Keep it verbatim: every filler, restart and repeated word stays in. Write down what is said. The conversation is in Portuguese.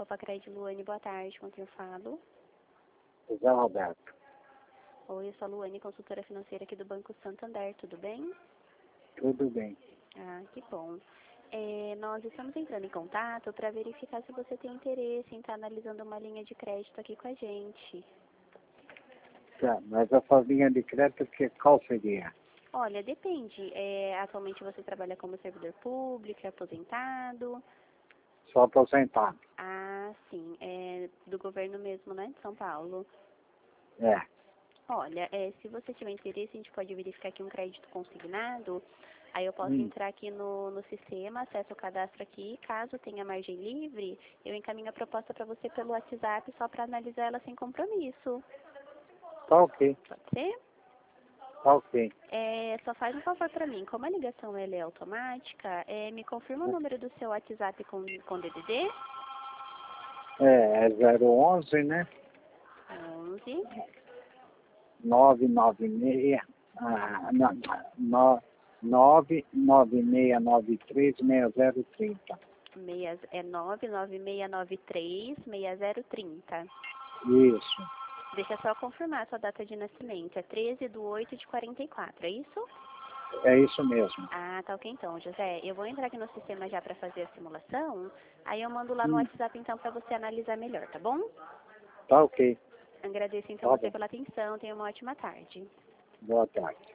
Copa Crédito Luane, boa tarde, com quem eu falo? José Roberto. Oi, eu sou a Luane, consultora financeira aqui do Banco Santander, tudo bem? Tudo bem. Ah, que bom. É, nós estamos entrando em contato para verificar se você tem interesse em estar analisando uma linha de crédito aqui com a gente. Tá, mas a sua linha de crédito, que, qual seria? Olha, depende. É, atualmente você trabalha como servidor público, é aposentado? Sou aposentado. Ah, sim, é do governo mesmo, né, de São Paulo. É. Olha, é, se você tiver interesse, a gente pode verificar aqui um crédito consignado. Aí eu posso Hum. entrar aqui no, no sistema, acesso o cadastro aqui. Caso tenha margem livre, eu encaminho a proposta para você pelo WhatsApp só para analisar ela sem compromisso. Tá ok. Pode ser? Tá ok. É, só faz um favor para mim. Como a ligação ela é automática, é, me confirma o número do seu WhatsApp com, com D D D? É, é zero onze, né? onze. nove nove seis. Ah, não, no, nove nove seis nove três seis zero três zero. Meia, é nove nove seis nove três seis zero três zero. Isso. Deixa eu só confirmar a sua data de nascimento. É treze de oito de quarenta e quatro, é isso? É isso mesmo. Ah, tá ok então, José. Eu vou entrar aqui no sistema já para fazer a simulação. Aí eu mando lá no Hum. WhatsApp então para você analisar melhor, tá bom? Tá ok. Agradeço então Tá você bom. pela atenção. Tenha uma ótima tarde. Boa tarde.